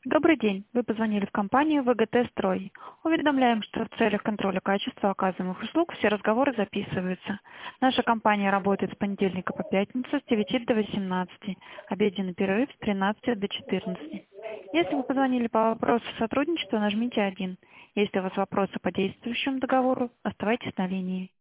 Добрый день. Вы позвонили в компанию ВГТ «Строй». Уведомляем, что в целях контроля качества оказываемых услуг все разговоры записываются. Наша компания работает с понедельника по пятницу с 9 до 18, обеденный перерыв с 13 до 14. Если вы позвонили по вопросу сотрудничества, нажмите 1. Если у вас вопросы по действующему договору, оставайтесь на линии.